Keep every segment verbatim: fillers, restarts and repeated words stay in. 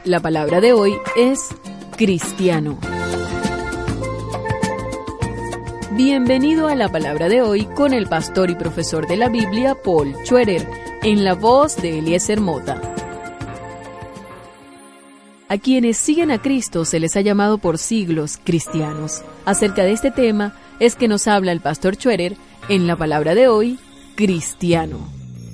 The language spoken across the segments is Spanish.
La palabra de hoy es cristiano. Bienvenido a la palabra de hoy con el pastor y profesor de la Biblia, Paul Schroeder, en la voz de Eliezer Mota. A quienes siguen a Cristo se les ha llamado por siglos cristianos. Acerca de este tema es que nos habla el pastor Schroeder en la palabra de hoy, cristiano.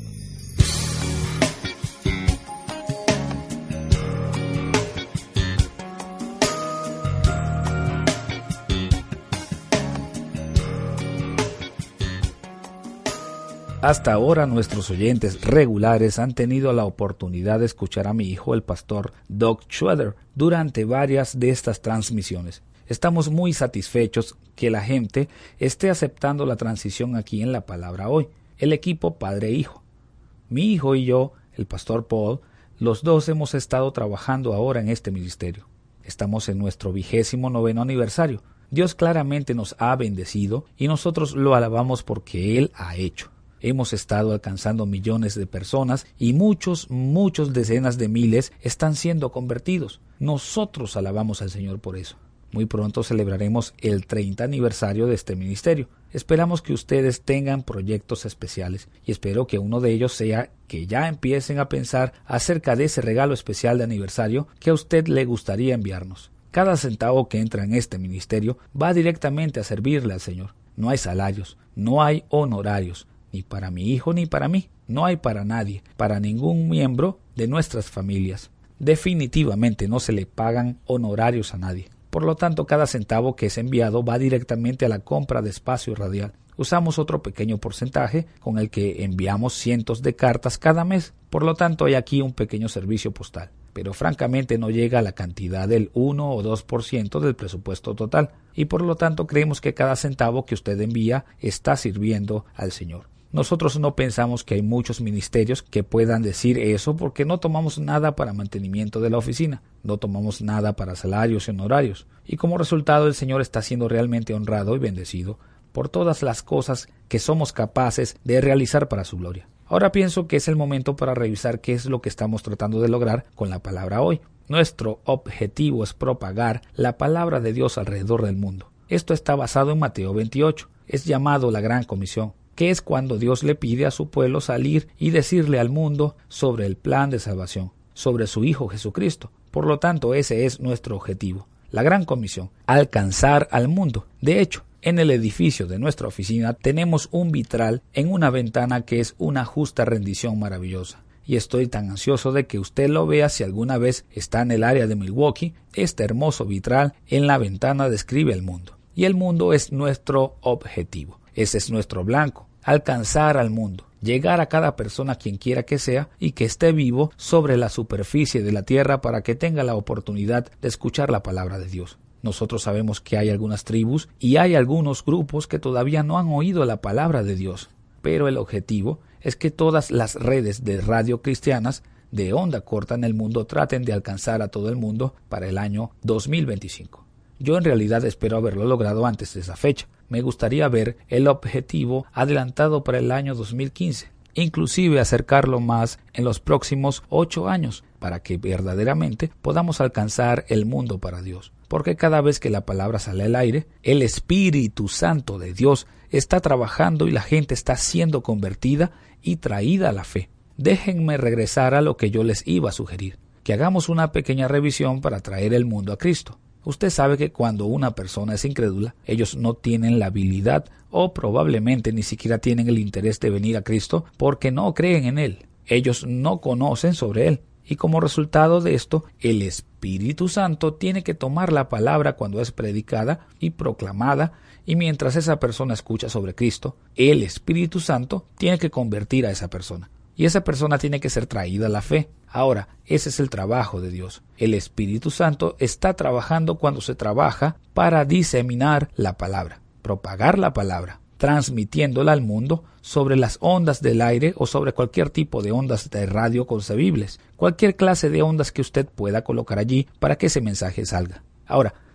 Hasta ahora nuestros oyentes regulares han tenido la oportunidad de escuchar a mi hijo, el pastor Doug Schroeder, durante varias de estas transmisiones. Estamos muy satisfechos que la gente esté aceptando la transición aquí en la palabra hoy, el equipo padre-hijo. Mi hijo y yo, el pastor Paul, los dos hemos estado trabajando ahora en este ministerio. Estamos en nuestro vigésimo noveno aniversario. Dios claramente nos ha bendecido y nosotros lo alabamos porque Él ha hecho. Hemos estado alcanzando millones de personas y muchos, muchos decenas de miles están siendo convertidos. Nosotros alabamos al Señor por eso. Muy pronto celebraremos el treinta aniversario de este ministerio. Esperamos que ustedes tengan proyectos especiales y espero que uno de ellos sea que ya empiecen a pensar acerca de ese regalo especial de aniversario que a usted le gustaría enviarnos. Cada centavo que entra en este ministerio va directamente a servirle al Señor. No hay salarios, no hay honorarios. Ni para mi hijo ni para mí, no hay para nadie, para ningún miembro de nuestras familias. Definitivamente no se le pagan honorarios a nadie. Por lo tanto, cada centavo que es enviado va directamente a la compra de espacio radial. Usamos otro pequeño porcentaje con el que enviamos cientos de cartas cada mes. Por lo tanto, hay aquí un pequeño servicio postal. Pero francamente no llega a la cantidad del uno o dos por ciento del presupuesto total. Y por lo tanto creemos que cada centavo que usted envía está sirviendo al Señor. Nosotros no pensamos que hay muchos ministerios que puedan decir eso porque no tomamos nada para mantenimiento de la oficina, no tomamos nada para salarios y honorarios, y como resultado el Señor está siendo realmente honrado y bendecido por todas las cosas que somos capaces de realizar para su gloria. Ahora pienso que es el momento para revisar qué es lo que estamos tratando de lograr con la palabra hoy. Nuestro objetivo es propagar la palabra de Dios alrededor del mundo. Esto está basado en Mateo veintiocho, es llamado la Gran Comisión, que es cuando Dios le pide a su pueblo salir y decirle al mundo sobre el plan de salvación, sobre su Hijo Jesucristo. Por lo tanto, ese es nuestro objetivo. La Gran Comisión, alcanzar al mundo. De hecho, en el edificio de nuestra oficina tenemos un vitral en una ventana que es una justa rendición maravillosa. Y estoy tan ansioso de que usted lo vea si alguna vez está en el área de Milwaukee. Este hermoso vitral en la ventana describe el mundo. Y el mundo es nuestro objetivo. Ese es nuestro blanco, alcanzar al mundo, llegar a cada persona quien quiera que sea y que esté vivo sobre la superficie de la tierra para que tenga la oportunidad de escuchar la palabra de Dios. Nosotros sabemos que hay algunas tribus y hay algunos grupos que todavía no han oído la palabra de Dios, pero el objetivo es que todas las redes de radio cristianas de onda corta en el mundo traten de alcanzar a todo el mundo para el año dos mil veinticinco. Yo en realidad espero haberlo logrado antes de esa fecha. Me gustaría ver el objetivo adelantado para el año dos mil quince, inclusive acercarlo más en los próximos ocho años, para que verdaderamente podamos alcanzar el mundo para Dios. Porque cada vez que la palabra sale al aire, el Espíritu Santo de Dios está trabajando y la gente está siendo convertida y traída a la fe. Déjenme regresar a lo que yo les iba a sugerir, que hagamos una pequeña revisión para traer el mundo a Cristo. Usted sabe que cuando una persona es incrédula, ellos no tienen la habilidad o probablemente ni siquiera tienen el interés de venir a Cristo porque no creen en Él. Ellos no conocen sobre Él. Y como resultado de esto, el Espíritu Santo tiene que tomar la palabra cuando es predicada y proclamada, y mientras esa persona escucha sobre Cristo, el Espíritu Santo tiene que convertir a esa persona. Y esa persona tiene que ser traída a la fe. Ahora, ese es el trabajo de Dios. El Espíritu Santo está trabajando cuando se trabaja para diseminar la palabra, propagar la palabra, transmitiéndola al mundo sobre las ondas del aire o sobre cualquier tipo de ondas de radio concebibles, cualquier clase de ondas que usted pueda colocar allí para que ese mensaje salga. Ahora,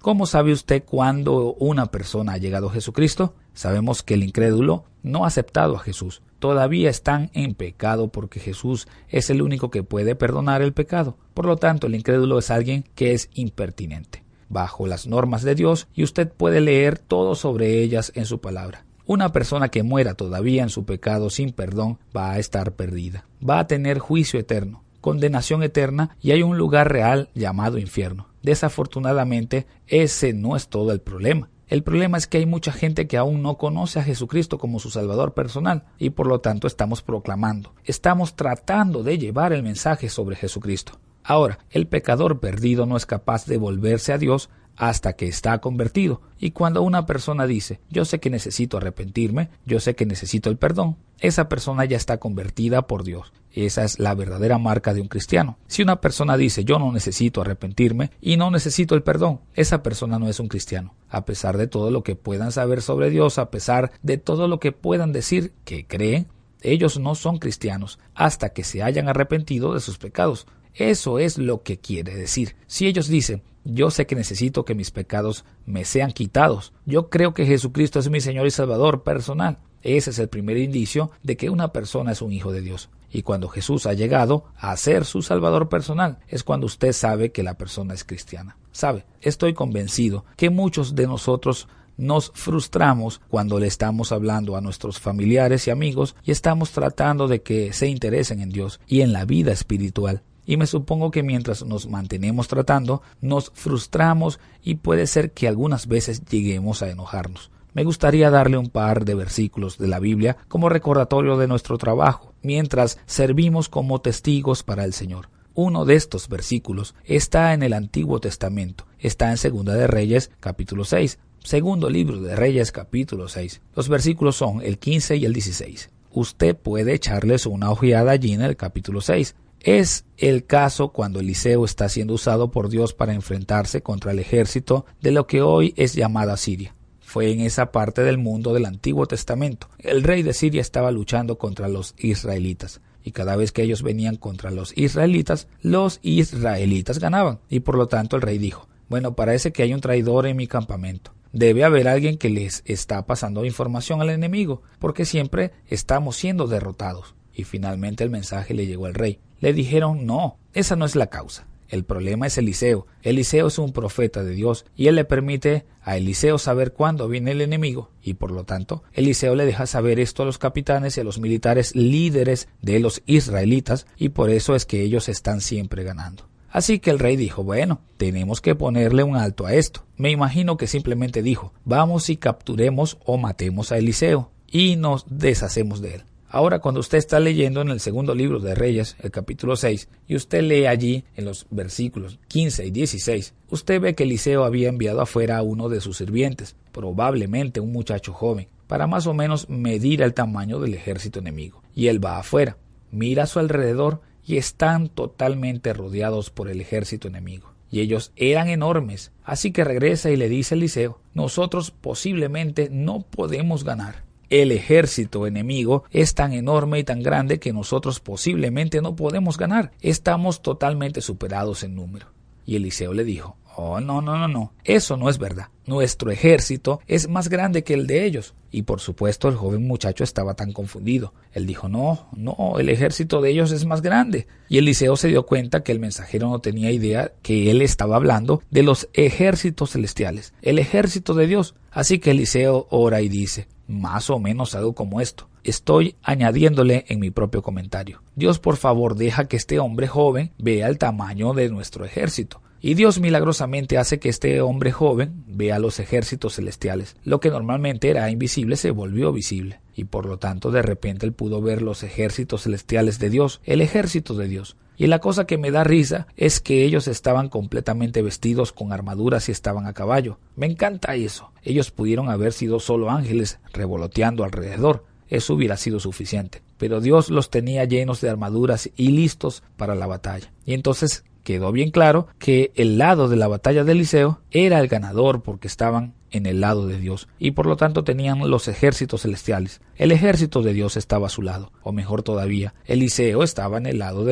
¿Cómo sabe usted cuándo una persona ha llegado a Jesucristo? Sabemos que el incrédulo no ha aceptado a Jesús. Todavía están en pecado porque Jesús es el único que puede perdonar el pecado. Por lo tanto, el incrédulo es alguien que es impertinente bajo las normas de Dios, y usted puede leer todo sobre ellas en su palabra. Una persona que muera todavía en su pecado sin perdón va a estar perdida. Va a tener juicio eterno, condenación eterna, y hay un lugar real llamado infierno. Desafortunadamente, ese no es todo el problema. El problema es que hay mucha gente que aún no conoce a Jesucristo como su Salvador personal, y por lo tanto estamos proclamando, estamos tratando de llevar el mensaje sobre Jesucristo. Ahora, el pecador perdido no es capaz de volverse a Dios hasta que está convertido. Y cuando una persona dice, yo sé que necesito arrepentirme, yo sé que necesito el perdón, esa persona ya está convertida por Dios. Esa es la verdadera marca de un cristiano. Si una persona dice, yo no necesito arrepentirme y no necesito el perdón, esa persona no es un cristiano. A pesar de todo lo que puedan saber sobre Dios, a pesar de todo lo que puedan decir que creen, ellos no son cristianos hasta que se hayan arrepentido de sus pecados. Eso es lo que quiere decir. Si ellos dicen, yo sé que necesito que mis pecados me sean quitados, yo creo que Jesucristo es mi Señor y Salvador personal, ese es el primer indicio de que una persona es un hijo de Dios. Y cuando Jesús ha llegado a ser su Salvador personal, es cuando usted sabe que la persona es cristiana. Sabe, estoy convencido que muchos de nosotros nos frustramos cuando le estamos hablando a nuestros familiares y amigos y estamos tratando de que se interesen en Dios y en la vida espiritual. Y me supongo que mientras nos mantenemos tratando, nos frustramos y puede ser que algunas veces lleguemos a enojarnos. Me gustaría darle un par de versículos de la Biblia como recordatorio de nuestro trabajo, mientras servimos como testigos para el Señor. Uno de estos versículos está en el Antiguo Testamento, está en Segunda de Reyes, capítulo seis. Segundo libro de Reyes, capítulo seis. Los versículos son el quince y el dieciséis. Usted puede echarles una ojeada allí en el capítulo seis. Es el caso cuando Eliseo está siendo usado por Dios para enfrentarse contra el ejército de lo que hoy es llamada Siria. Fue en esa parte del mundo del Antiguo Testamento. El rey de Siria estaba luchando contra los israelitas, y cada vez que ellos venían contra los israelitas, los israelitas ganaban, y por lo tanto el rey dijo, bueno, parece que hay un traidor en mi campamento. Debe haber alguien que les está pasando información al enemigo, porque siempre estamos siendo derrotados. Y finalmente el mensaje le llegó al rey. Le dijeron, no, esa no es la causa. El problema es Eliseo. Eliseo es un profeta de Dios y él le permite a Eliseo saber cuándo viene el enemigo. Y por lo tanto, Eliseo le deja saber esto a los capitanes y a los militares líderes de los israelitas, y por eso es que ellos están siempre ganando. Así que el rey dijo, bueno, tenemos que ponerle un alto a esto. Me imagino que simplemente dijo, vamos y capturemos o matemos a Eliseo y nos deshacemos de él. Ahora, cuando usted está leyendo en el segundo libro de Reyes, el capítulo seis, y usted lee allí en los versículos quince y dieciséis, usted ve que Eliseo había enviado afuera a uno de sus sirvientes, probablemente un muchacho joven, para más o menos medir el tamaño del ejército enemigo. Y él va afuera, mira a su alrededor y están totalmente rodeados por el ejército enemigo. Y ellos eran enormes. Así que regresa y le dice a Eliseo, nosotros posiblemente no podemos ganar. El ejército enemigo es tan enorme y tan grande que nosotros posiblemente no podemos ganar. Estamos totalmente superados en número. Y Eliseo le dijo, oh, no, no, no, no, eso no es verdad. Nuestro ejército es más grande que el de ellos. Y por supuesto el joven muchacho estaba tan confundido. Él dijo, no, no, el ejército de ellos es más grande. Y Eliseo se dio cuenta que el mensajero no tenía idea que él estaba hablando de los ejércitos celestiales, el ejército de Dios. Así que Eliseo ora y dice, más o menos algo como esto. Estoy añadiéndole en mi propio comentario. Dios, por favor, deja que este hombre joven vea el tamaño de nuestro ejército. Y Dios milagrosamente hace que este hombre joven vea los ejércitos celestiales. Lo que normalmente era invisible se volvió visible. Y por lo tanto, de repente él pudo ver los ejércitos celestiales de Dios, el ejército de Dios. Y la cosa que me da risa es que ellos estaban completamente vestidos con armaduras y estaban a caballo. Me encanta eso. Ellos pudieron haber sido solo ángeles revoloteando alrededor. Eso hubiera sido suficiente. Pero Dios los tenía llenos de armaduras y listos para la batalla. Y entonces quedó bien claro que el lado de la batalla de Eliseo era el ganador porque estaban en el lado de Dios y por lo tanto tenían los ejércitos celestiales. El ejército de Dios estaba a su lado, o mejor todavía, Eliseo estaba en el lado de Dios.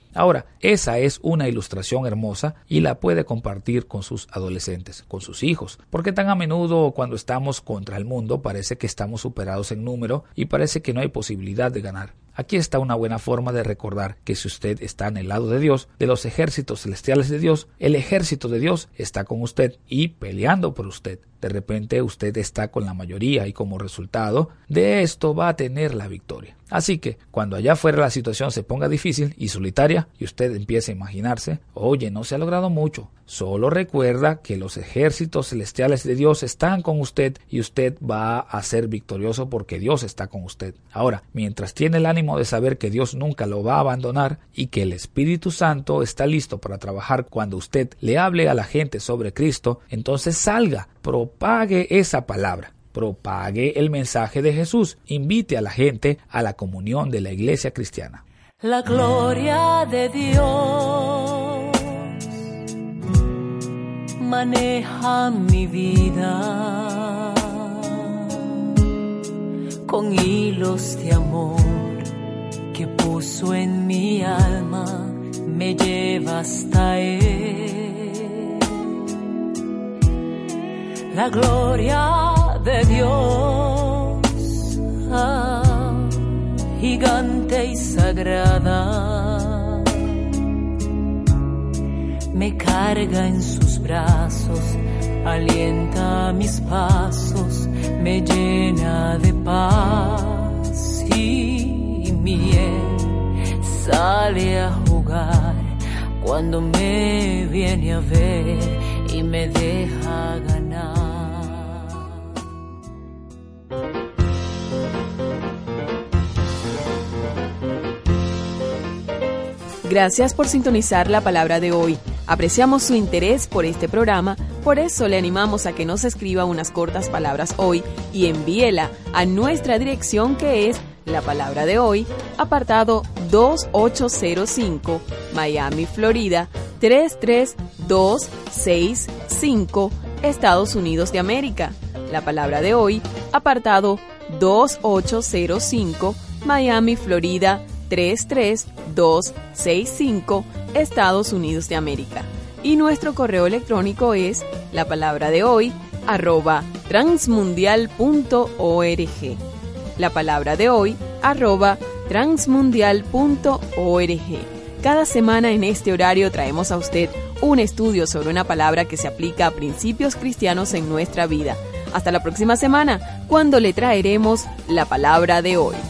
Ahora, esa es una ilustración hermosa y la puede compartir con sus adolescentes, con sus hijos, porque tan a menudo cuando estamos contra el mundo parece que estamos superados en número y parece que no hay posibilidad de ganar. Aquí está una buena forma de recordar que si usted está en el lado de Dios, de los ejércitos celestiales de Dios, el ejército de Dios está con usted y peleando por usted. De repente usted está con la mayoría y como resultado de esto va a tener la victoria. Así que cuando allá afuera la situación se ponga difícil y solitaria y usted empiece a imaginarse, oye, no se ha logrado mucho, solo recuerda que los ejércitos celestiales de Dios están con usted y usted va a ser victorioso porque Dios está con usted. Ahora, mientras tiene el ánimo de saber que Dios nunca lo va a abandonar y que el Espíritu Santo está listo para trabajar cuando usted le hable a la gente sobre Cristo, entonces salga, propague esa palabra. Propague el mensaje de Jesús. Invite a la gente a la comunión de la iglesia cristiana. La gloria de Dios maneja mi vida con hilos de amor que puso en mi alma, me lleva hasta Él. La gloria de Dios, ah, gigante y sagrada, me carga en sus brazos, alienta mis pasos, me llena de paz y miel, sale a jugar cuando me viene a ver y me deja ganar. Gracias por sintonizar la palabra de hoy. Apreciamos su interés por este programa, por eso le animamos a que nos escriba unas cortas palabras hoy y envíela a nuestra dirección que es La Palabra de Hoy, apartado dos ocho cero cinco, Miami, Florida, tres tres dos seis cinco, Estados Unidos de América. La Palabra de Hoy, apartado dos ocho cero cinco, Miami, Florida, tres tres dos seis cinco, Estados Unidos de América. Y nuestro correo electrónico es la palabra de hoy arroba transmundial punto org. La palabra de hoy arroba transmundial punto org. Cada semana en este horario traemos a usted un estudio sobre una palabra que se aplica a principios cristianos en nuestra vida. Hasta la próxima semana, cuando le traeremos la palabra de hoy.